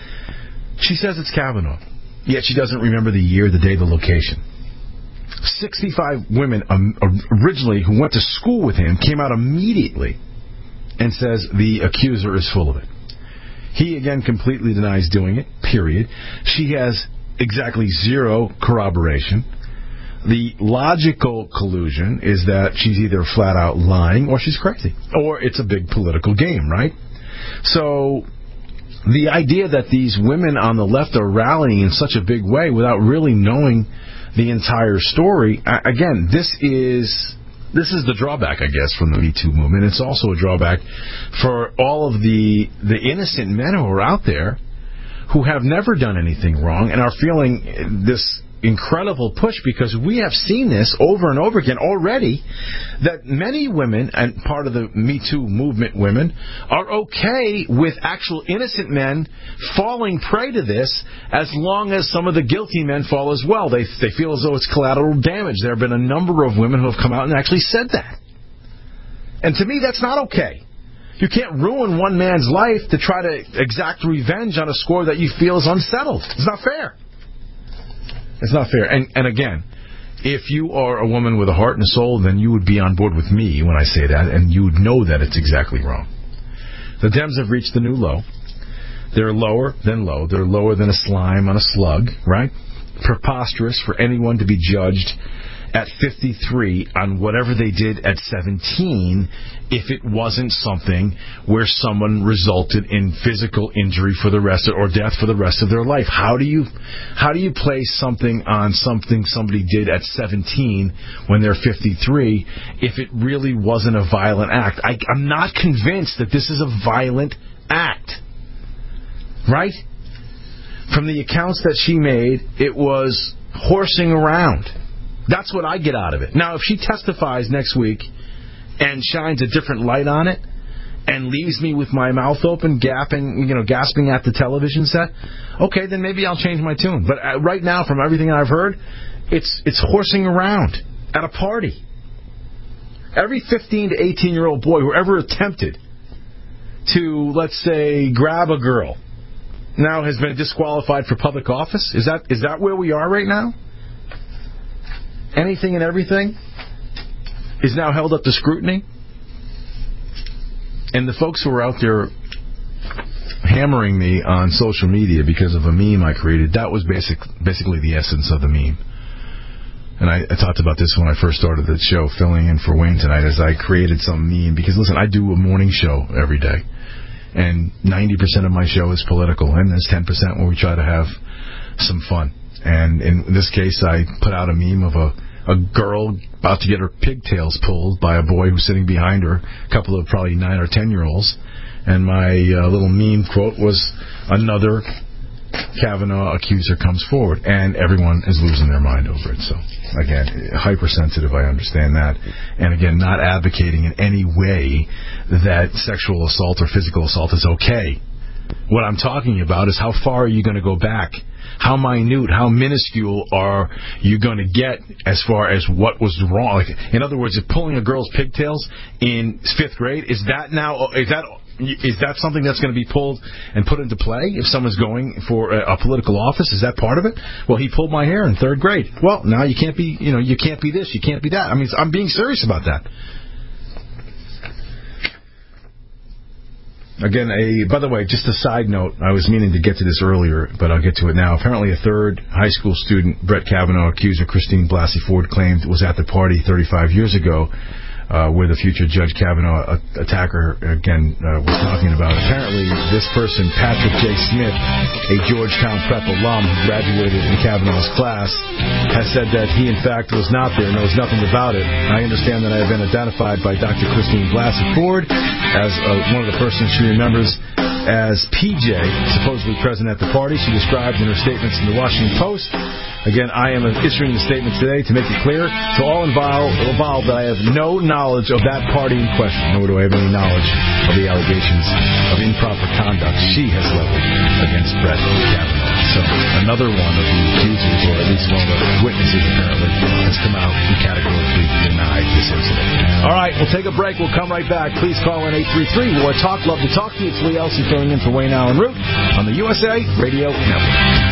she says it's Kavanaugh, yet she doesn't remember the year, the day, the location. sixty-five women um, originally who went to school with him came out immediately and says the accuser is full of it. He, again, completely denies doing it, period. She has exactly zero corroboration. The logical collusion is that she's either flat out lying or she's crazy. Or it's a big political game, right? So the idea that these women on the left are rallying in such a big way without really knowing the entire story, again, this is this is the drawback, I guess, from the Me Too movement. It's also a drawback for all of the the innocent men who are out there who have never done anything wrong and are feeling this incredible push, because we have seen this over and over again already, that many women, and part of the Me Too movement women, are okay with actual innocent men falling prey to this as long as some of the guilty men fall as well. They they feel as though it's collateral damage. There have been a number of women who have come out and actually said that. And to me, that's not okay. You can't ruin one man's life to try to exact revenge on a score that you feel is unsettled. It's not fair. It's not fair. And, and again, if you are a woman with a heart and a soul, then you would be on board with me when I say that, and you would know that it's exactly wrong. The Dems have reached the new low. They're lower than low. They're lower than a slime on a slug, right? Preposterous for anyone to be judged at fifty-three on whatever they did at seventeen if it wasn't something where someone resulted in physical injury for the rest of, or death for the rest of their life. How do you how do you place something on something somebody did at seventeen when they're fifty-three if it really wasn't a violent act? I, I'm not convinced that this is a violent act. Right? From the accounts that she made, it was horsing around. That's what I get out of it. Now, if she testifies next week and shines a different light on it and leaves me with my mouth open, gapping, you know, gasping at the television set, okay, then maybe I'll change my tune. But uh, right now, from everything I've heard, it's it's horsing around at a party. Every fifteen to eighteen-year-old boy who ever attempted to, let's say, grab a girl now has been disqualified for public office. Is that is that where we are right now? Anything and everything is now held up to scrutiny. And the folks who are out there hammering me on social media because of a meme I created, that was basic, basically the essence of the meme. And I, I talked about this when I first started the show, filling in for Wayne tonight, as I created some meme. Because, listen, I do a morning show every day. And ninety percent of my show is political. And there's ten percent where we try to have some fun. And in this case, I put out a meme of a, a girl about to get her pigtails pulled by a boy who's sitting behind her, a couple of probably nine or ten-year-olds. And my uh, little meme quote was, another Kavanaugh accuser comes forward. And everyone is losing their mind over it. So, again, hypersensitive, I understand that. And, again, not advocating in any way that sexual assault or physical assault is okay. What I'm talking about is how far are you going to go back? How minute, how minuscule are you going to get as far as what was wrong? Like, in other words, if pulling a girl's pigtails in fifth grade, is that now, is that... Is that something that's going to be pulled and put into play if someone's going for a, a political office? Is that part of it? Well, he pulled my hair in third grade. Well, now you can't be, you know, you can't be this, you can't be that. I mean, I'm being serious about that. Again, a by the way, just a side note, I was meaning to get to this earlier, but I'll get to it now. Apparently a third high school student, Brett Kavanaugh, accuser Christine Blasey Ford, claimed was at the party thirty-five years ago. Uh, where the future Judge Kavanaugh uh, attacker, again, uh, was talking about. Apparently, this person, Patrick J. Smith, a Georgetown Prep alum who graduated in Kavanaugh's class, has said that he, in fact, was not there, knows nothing about it. I understand that I have been identified by Doctor Christine Blasey Ford as uh, one of the persons she remembers as P J, supposedly present at the party. She described in her statements in the Washington Post. Again, I am issuing the statement today to make it clear to all involved, involved that I have no knowledge of that party in question, nor do I have any knowledge of the allegations of improper conduct she has leveled against Brett Kavanaugh. So another one of the accusers, or at least one of the witnesses apparently, has come out and categorically denied this incident. All right, we'll take a break. We'll come right back. Please call in eight three three, W A R Talk. Love to talk to you. It's Lee Elsie filling in for Wayne Allen Root on the U S A Radio Network.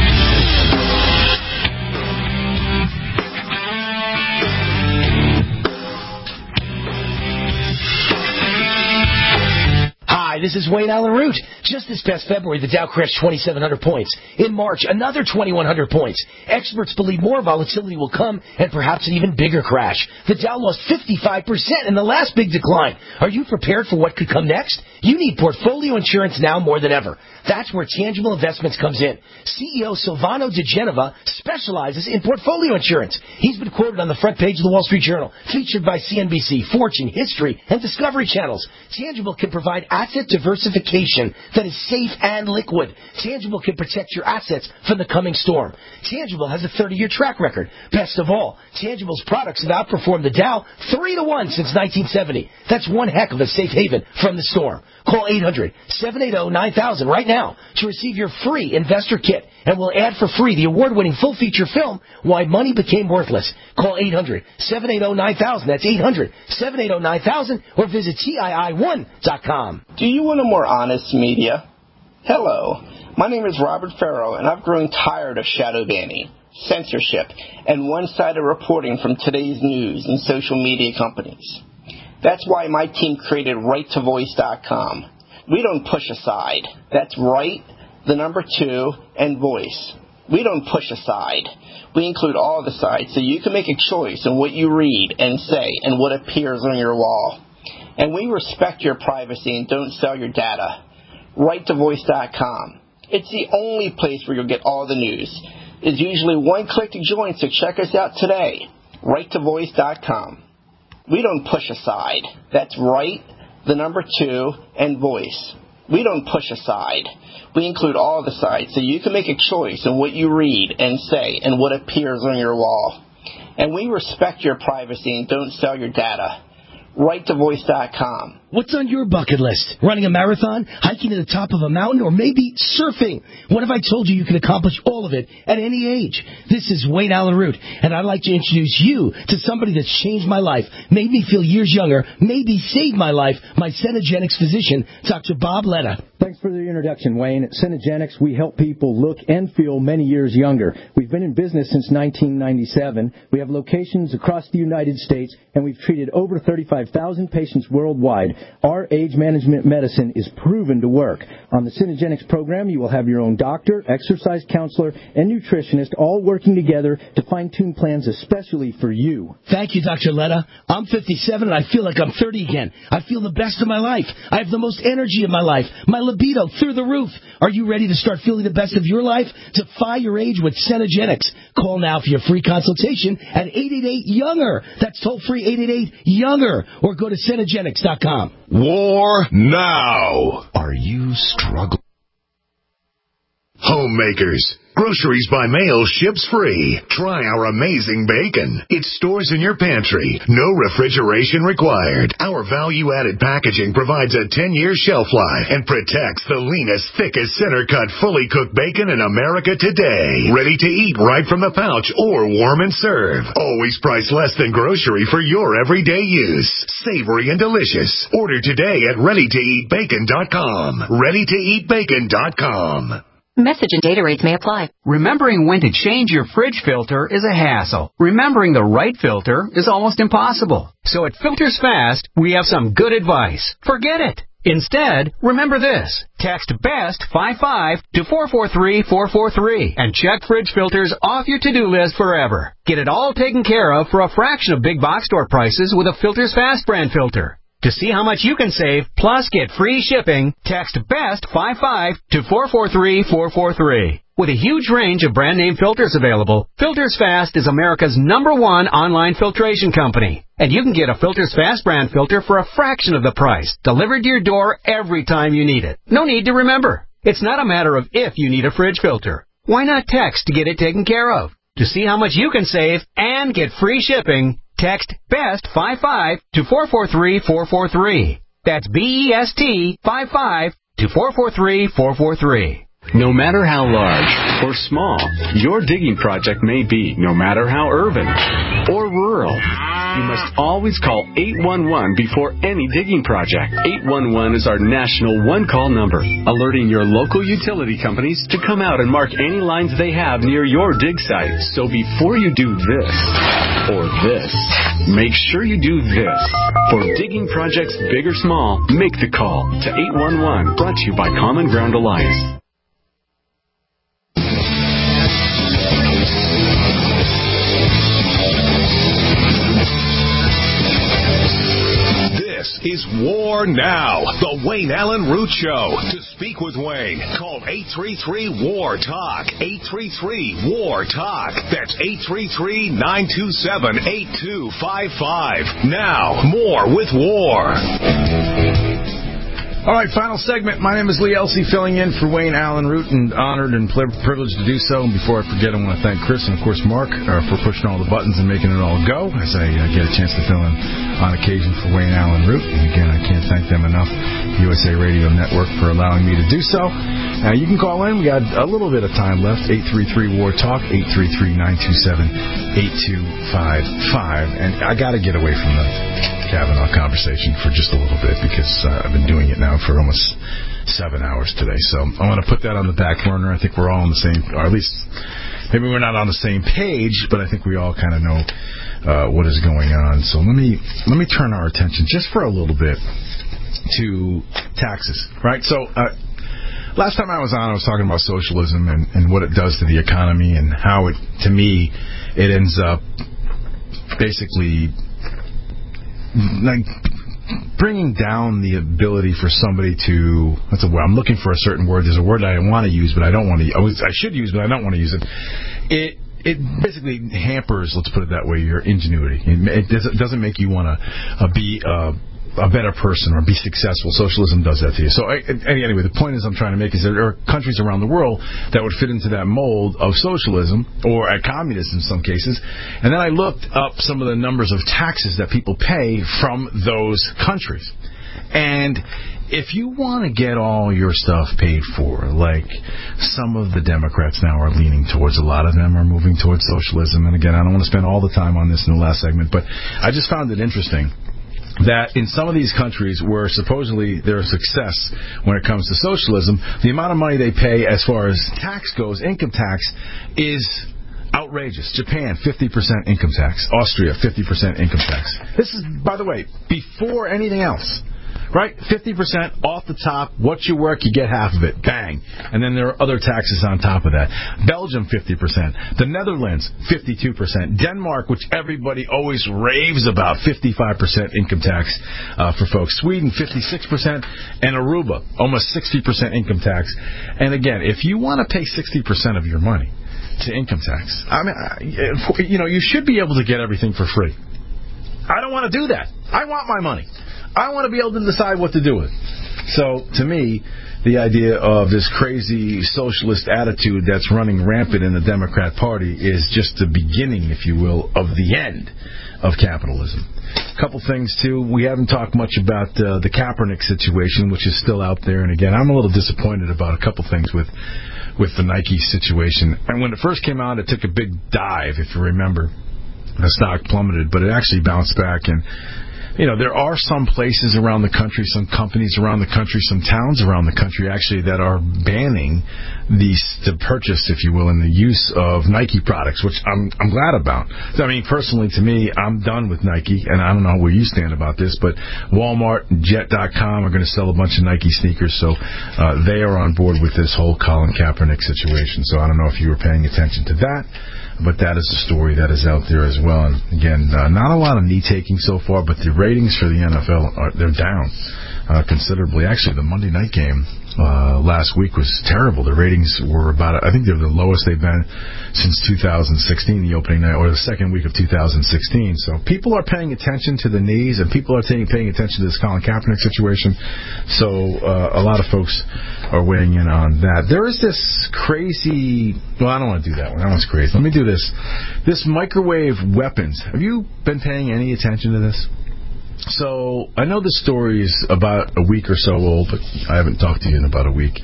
Hi, this is Wayne Allen Root. Just this past February, the Dow crashed twenty-seven hundred points. In March, another twenty-one hundred points. Experts believe more volatility will come and perhaps an even bigger crash. The Dow lost fifty-five percent in the last big decline. Are you prepared for what could come next? You need portfolio insurance now more than ever. That's where Tangible Investments comes in. C E O Silvano De Genova specializes in portfolio insurance. He's been quoted on the front page of the Wall Street Journal, featured by C N B C, Fortune, History, and Discovery Channels. Tangible can provide asset diversification that is safe and liquid. Tangible can protect your assets from the coming storm. Tangible has a thirty-year track record. Best of all, Tangible's products have outperformed the Dow three to one since nineteen seventy. That's one heck of a safe haven from the storm. Call eight hundred, seven eight zero, nine thousand right now to receive your free investor kit, and we'll add for free the award-winning full-feature film, Why Money Became Worthless. Call eight hundred, seven eight zero, nine thousand. That's eight hundred, seven eight zero, nine thousand, or visit T I I one dot com. Do you want a more honest media? Hello, my name is Robert Farrow, and I've grown tired of shadow banning, censorship, and one-sided reporting from today's news and social media companies. That's why my team created right to voice dot com. We don't push aside. That's right, the number two, and voice. We don't push aside. We include all the sides so you can make a choice in what you read and say and what appears on your wall. And we respect your privacy and don't sell your data. right to voice dot com. It's the only place where you'll get all the news. It's usually one click to join, so check us out today. right to voice dot com. We don't push aside. That's right, the number two, and voice. We don't push aside. We include all the sides so you can make a choice in what you read and say and what appears on your wall. And we respect your privacy and don't sell your data. right to voice dot com. What's on your bucket list? Running a marathon, hiking to the top of a mountain, or maybe surfing? What if I told you you could accomplish all of it at any age? This is Wayne Allen Root, and I'd like to introduce you to somebody that's changed my life, made me feel years younger, maybe saved my life, my Cenegenics physician, Doctor Bob Letta. Thanks for the introduction, Wayne. At Cenegenics, we help people look and feel many years younger. We've been in business since nineteen ninety-seven. We have locations across the United States, and we've treated over thirty-five thousand patients worldwide. Our age management medicine is proven to work. On the Cenegenics program, you will have your own doctor, exercise counselor, and nutritionist all working together to fine-tune plans especially for you. Thank you, Doctor Letta. I'm fifty-seven, and I feel like I'm thirty again. I feel the best of my life. I have the most energy in my life. My libido through the roof. Are you ready to start feeling the best of your life? Defy your age with Cenegenics. Call now for your free consultation at eight eight eight, younger. That's toll-free eight eight eight, younger. Or go to Cenegenics dot com. War now. Are you struggling? Homemakers, Groceries by mail ships free. Try our amazing bacon. It stores in your pantry. No refrigeration required. Our value-added packaging provides a ten-year shelf life and protects the leanest, thickest, center-cut, fully cooked bacon in America today. Ready to eat right from the pouch or warm and serve. Always priced less than grocery for your everyday use. Savory and delicious. Order today at ready to eat bacon dot com. ready to eat bacon dot com. Message and data rates may apply. Remembering when to change your fridge filter is a hassle. Remembering the right filter is almost impossible. So at Filters Fast, we have some good advice. Forget it. Instead, remember this. Text BEST fifty-five to four four three four four three and check fridge filters off your to-do list forever. Get it all taken care of for a fraction of big box store prices with a Filters Fast brand filter. To see how much you can save, plus get free shipping, text BEST fifty-five to four four three four four three. With a huge range of brand name filters available, Filters Fast is America's number one online filtration company. And you can get a Filters Fast brand filter for a fraction of the price, delivered to your door every time you need it. No need to remember. It's not a matter of if you need a fridge filter. Why not text to get it taken care of? To see how much you can save and get free shipping, text BEST fifty-five to four four three four four three. That's B E S T fifty-five to four four three four four three. No matter how large or small your digging project may be, no matter how urban or rural, you must always call eight one one before any digging project. eight one one is our national one-call number, alerting your local utility companies to come out and mark any lines they have near your dig site. So before you do this or this, make sure you do this. For digging projects big or small, make the call to eight one one, brought to you by Common Ground Alliance. This is War Now, the Wayne Allen Root Show. To speak with Wayne, call eight three three, W A R, TALK. eight three three, W A R, TALK. That's eight three three, nine two seven, eight two five five. Now, more with War. All right, final segment. My name is Lee Elsey, filling in for Wayne Allen Root, and honored and privileged to do so. And before I forget, I want to thank Chris and, of course, Mark uh, for pushing all the buttons and making it all go as I uh, get a chance to fill in on occasion for Wayne Allen Root. And again, I can't thank them enough, U S A Radio Network, for allowing me to do so. Now, you can call in. We got a little bit of time left. eight three three, W A R, TALK, eight three three, nine two seven, eight two five five. And I got to get away from the Kavanaugh conversation for just a little bit, because uh, I've been doing it now for almost seven hours today. So I want to put that on the back burner. I think we're all on the same, or at least maybe we're not on the same page, but I think we all kind of know uh, what is going on. So let me let me turn our attention just for a little bit to taxes, right? So uh, last time I was on, I was talking about socialism and, and what it does to the economy, and how it, to me, it ends up basically like bringing down the ability for somebody to, that's a word, I'm looking for a certain word. There's a word I want to use, but I don't want to, I should use, but I don't want to use it. It it basically hampers, let's put it that way, your ingenuity. It, it doesn't make you want to uh, be uh, a better person or be successful. Socialism does that to you. So I, anyway, the point is I'm trying to make is there are countries around the world that would fit into that mold of socialism, or at communism in some cases. And then I looked up some of the numbers of taxes that people pay from those countries. And if you want to get all your stuff paid for, like some of the Democrats now are leaning towards, a lot of them are moving towards socialism. And again, I don't want to spend all the time on this in the last segment, but I just found it interesting that in some of these countries where supposedly they're a success when it comes to socialism, the amount of money they pay as far as tax goes, income tax, is outrageous. Japan, fifty percent income tax. Austria, fifty percent income tax. This is, by the way, before anything else. Right? fifty percent off the top. What you work, you get half of it. Bang. And then there are other taxes on top of that. Belgium, fifty percent. The Netherlands, fifty-two percent. Denmark, which everybody always raves about, fifty-five percent income tax uh, for folks. Sweden, fifty-six percent. And Aruba, almost sixty percent income tax. And again, if you want to pay sixty percent of your money to income tax, I mean, you know, you should be able to get everything for free. I don't want to do that. I want my money. I want to be able to decide what to do with it. So, to me, the idea of this crazy socialist attitude that's running rampant in the Democrat Party is just the beginning, if you will, of the end of capitalism. A couple things, too. We haven't talked much about uh, the Kaepernick situation, which is still out there. And, again, I'm a little disappointed about a couple things with with the Nike situation. And when it first came out, it took a big dive, if you remember. The stock plummeted, but it actually bounced back. And, you know, there are some places around the country, some companies around the country, some towns around the country, actually, that are banning the, the purchase, if you will, and the use of Nike products, which I'm I'm glad about. I mean, personally, to me, I'm done with Nike, and I don't know where you stand about this, but Walmart and Jet dot com are going to sell a bunch of Nike sneakers, so uh, they are on board with this whole Colin Kaepernick situation. So I don't know if you were paying attention to that. But that is a story that is out there as well. And again, uh, not a lot of knee-taking so far, but the ratings for the N F L, are they're down uh, considerably. Actually, the Monday night game uh, last week was terrible. The ratings were about, I think they're the lowest they've been since two thousand sixteen, the opening night, or the second week of two thousand sixteen. So people are paying attention to the knees, and people are taking, paying attention to this Colin Kaepernick situation. So uh, a lot of folks are weighing in on that. There is this crazy, well, I don't want to do that one. That one's crazy. Let me do this. This microwave weapons. Have you been paying any attention to this? So I know the story is about a week or so old, but I haven't talked to you in about a week.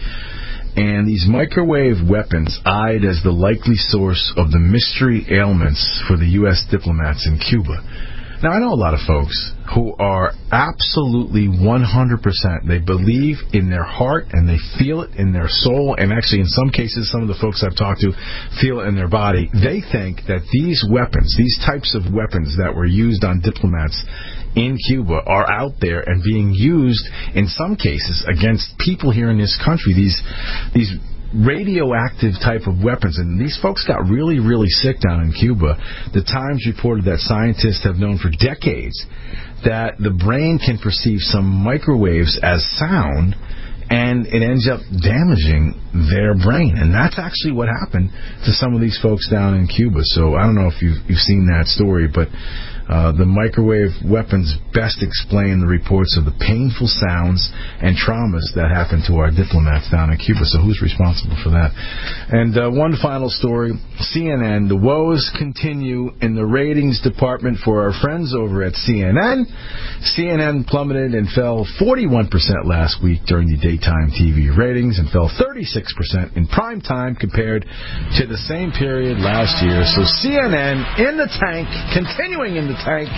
And these microwave weapons eyed as the likely source of the mystery ailments for the U S diplomats in Cuba. Now, I know a lot of folks who are absolutely one hundred percent. They believe in their heart and they feel it in their soul. And actually, in some cases, some of the folks I've talked to feel it in their body. They think that these weapons, these types of weapons that were used on diplomats in Cuba are out there and being used, in some cases, against people here in this country. These, these radioactive type of weapons, and these folks got really, really sick down in Cuba. The Times reported that scientists have known for decades that the brain can perceive some microwaves as sound, and it ends up damaging their brain. And that's actually what happened to some of these folks down in Cuba. So I don't know if you've, you've seen that story, but Uh, the microwave weapons best explain the reports of the painful sounds and traumas that happened to our diplomats down in Cuba. So who's responsible for that? And uh, one final story, C N N. The woes continue in the ratings department for our friends over at C N N. C N N plummeted and fell forty-one percent last week during the daytime T V ratings and fell thirty-six percent in prime time compared to the same period last year. So C N N in the tank, continuing in the tank,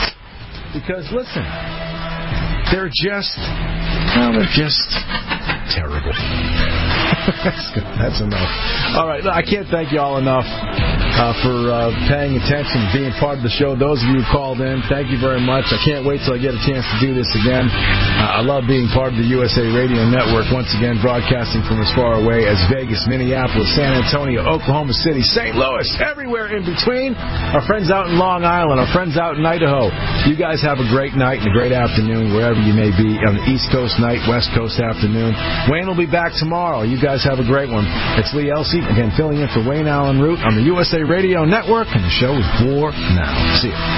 because listen, they're just, well, they're just terrible. that's, that's enough. All right, I can't thank you all enough uh, for uh, paying attention, being part of the show. Those of you who called in, thank you very much. I can't wait till I get a chance to do this again. Uh, I love being part of the U S A Radio Network, once again broadcasting from as far away as Vegas, Minneapolis, San Antonio, Oklahoma City, Saint Louis, everywhere in between. Our friends out in Long Island, our friends out in Idaho. You guys have a great night and a great afternoon wherever you may be, on the East Coast night, West Coast afternoon. Wayne will be back tomorrow. You guys have a great one. It's Lee Elsey, again, filling in for Wayne Allen Root on the U S A Radio Network, and the show is War Now. See you.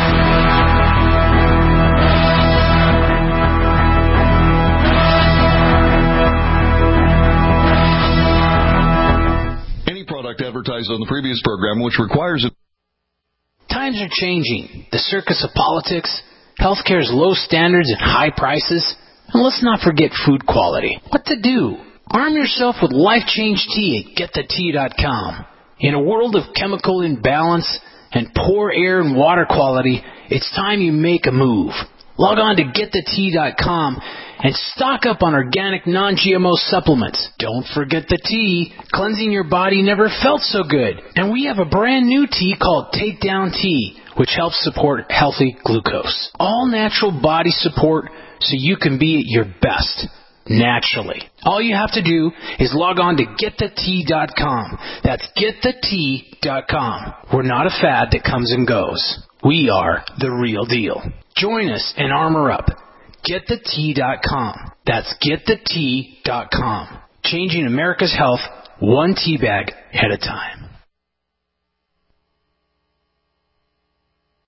Advertised on the previous program, which requires it. Times are changing. The circus of politics, healthcare's low standards and high prices, and let's not forget food quality. What to do? Arm yourself with Life Change Tea at get the tea dot com. In a world of chemical imbalance and poor air and water quality, it's time you make a move. Log on to get the tea dot com and stock up on organic non-G M O supplements. Don't forget the tea. Cleansing your body never felt so good. And we have a brand new tea called Takedown Tea, which helps support healthy glucose. All natural body support so you can be at your best, naturally. All you have to do is log on to get the tea dot com. That's get the tea dot com. We're not a fad that comes and goes. We are the real deal. Join us and armor up. get the tea dot com. That's get the tea dot com. Changing America's health one tea bag at a time.